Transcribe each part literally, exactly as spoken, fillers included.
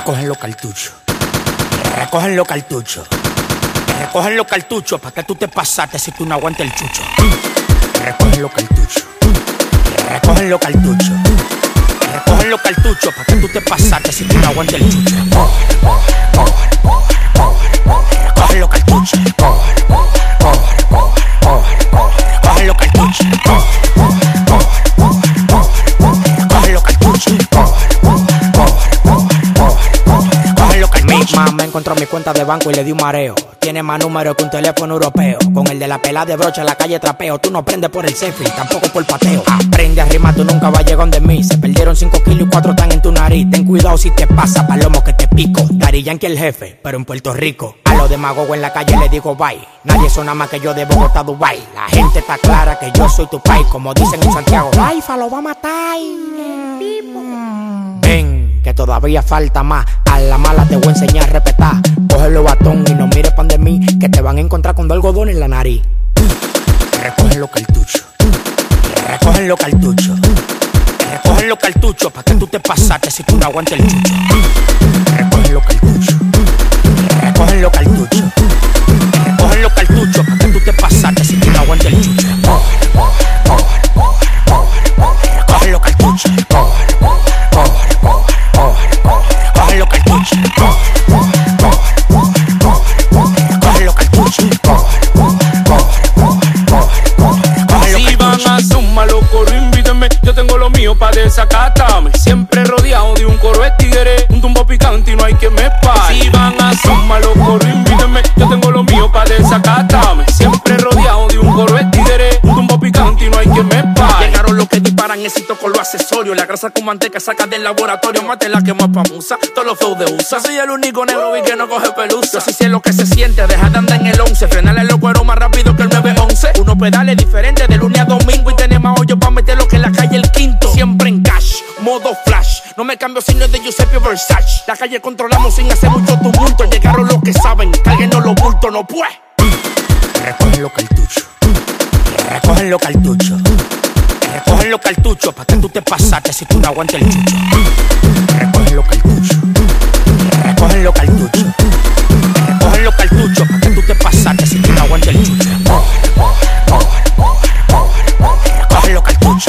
recogen los cartuchos, recogen los cartuchos, recogen los cartuchos, ¿para qué tú te pasaste si tú no aguantas el chucho? Recogen los cartuchos, recogen los cartuchos, recogen los cartuchos, ¿para qué tú te pasaste si tú no aguantas el chucho? Recogen los cartuchos, recogen los cartuchos, recogen los cartuchos. Mi mamá encontró mi cuenta de banco y le di un mareo. Tiene más números que un teléfono europeo. Con el de la pelada de brocha en la calle trapeo. Tú no prendes por el selfie, tampoco por pateo. Aprende a rimar, tú nunca vas a llegar donde mí. Se perdieron cinco kilos y cuatro están en tu nariz. Ten cuidado si te pasa, palomo que te pico. Daddy Yankee el jefe, pero en Puerto Rico. A los demagogos en la calle le digo bye. Nadie suena más que yo de Bogotá a Dubai. La gente está clara que yo soy tu pai. Como dicen en Santiago, Raifa lo va a matar. Ven, que todavía falta más. A la mala te voy a enseñar a respetar. Cógelo batón y no mires pan de mí, que te van a encontrar con dos algodones en la nariz. Recogen los cartuchos, recogen los cartuchos, recogen los cartuchos, ¿para qué tú te pasaste si tú no aguantas el chucho? Recogen los cartuchos, recogen los cartuchos, recogen los cartuchos, ¿para qué tú te pasaste si tú no aguantas el chucho? Recogen los cartuchos, recogen los cartuchos, recogen los cartuchos. Si van a sumar los coros, invítenme. Yo tengo lo mío pa' desacatarme. Siempre rodeado de un coro de tigre, un tumbo picante y no hay que me pare. Si van a sumar los coros, invítenme. Yo tengo lo mío pa' desacatarme. Siempre rodeado de un coro de tigre, un tumbo picante y no hay que me pare. Llegaron los que disparan éxito con los accesorios. La grasa con manteca saca del laboratorio. Mate la que más pamusa, todos los feos de usa. Soy el único negro vi que no coge pelusa. Yo sí sé lo que se siente, deja de andar en el once. Frenarle los cueros más rápido que el nueve once. Unos pedales diferentes de lunes a domingo. Y tenemos hoyo pa' meter lo que en la calle el quinto. Siempre en cash, modo flash. No me cambio signos de Giuseppe Versace. La calle controlamos sin hacer mucho tumulto. Llegaron los que saben, cálguenos los bultos, no pues. Recogen los cartuchos, recogen los cartuchos, recogen los cartuchos, ¿para qué tú te pasaste si tú no aguantas el chucho? Recogen los cartuchos, recogen los cartuchos, recogen los cartuchos, ¿para qué tú te pasaste si tú no aguantas el chucho? Recogen los cartuchos,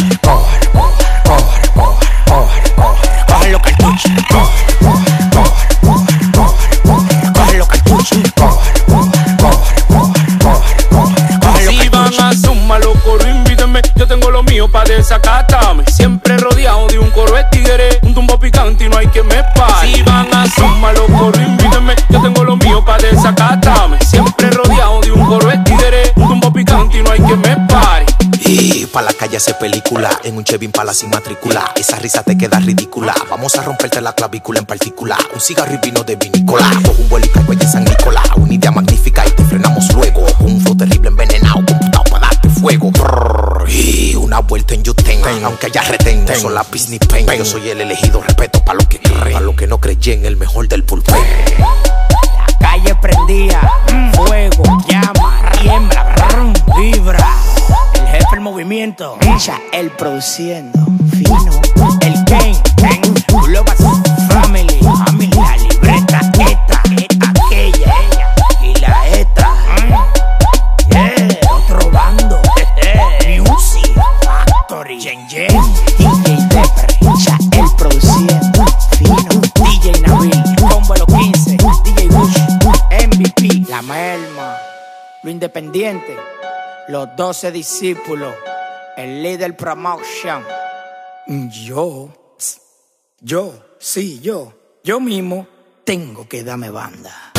recogen los cartuchos, recogen los cartuchos. Si van a sumar los coros, invítenme. Yo tengo lo mío pa' desacatarme. Siempre rodeado de un coro de tigre, un tumbo picante y no hay que me pare. Si van a sumar los coros, invítenme. Yo tengo lo mío pa' desacatarme. Siempre rodeado de un coro de tigre, un tumbo picante y no hay que me pare. Y pa' la calle hace película, en un Chevy Impala sin matrícula. Esa risa te queda ridícula. Vamos a romperte la clavícula en particular. Un cigarro y vino de vinícola. Cojo un vuelo y caigo en San Nicolás. Una idea magnífica y te frenamos luego. Con un flow terrible envenenado, computado para darte fuego. Brrr, y una vuelta en Yuten, aunque haya retén. No son la Disney Pain. Yo soy el elegido, respeto pa' lo que creen. Pa' lo que no creyen, el mejor del bullpen. La calle prendía, fuego, llama, tiembla, brum, vibra. El jefe el movimiento, echa el produciendo, fino. El Kane, Global Family, Family, la libreta esta, esta, aquella, ella y la esta. Mm. Yeah, otro bando, Music Factory, Jen Jen, D J Depre, echa el produciendo, fino. D J Nabil, Combo los quince, D J Bush, M V P, La Melma, Lo Independiente. Los doce discípulos, el líder promotion. Yo, yo, sí, yo, yo mismo tengo que darme banda.